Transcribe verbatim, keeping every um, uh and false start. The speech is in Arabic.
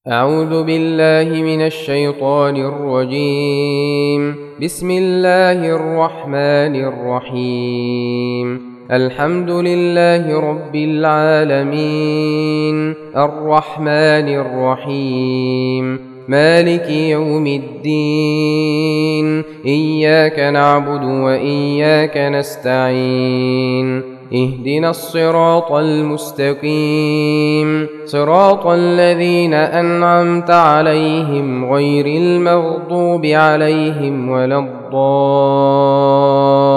أعوذ بالله من الشيطان الرجيم. بسم الله الرحمن الرحيم. الحمد لله رب العالمين، الرحمن الرحيم، مالك يوم الدين، إياك نعبد وإياك نستعين، اهدنا الصراط المستقيم، صراط الذين أنعمت عليهم غير المغضوب عليهم ولا الضالين.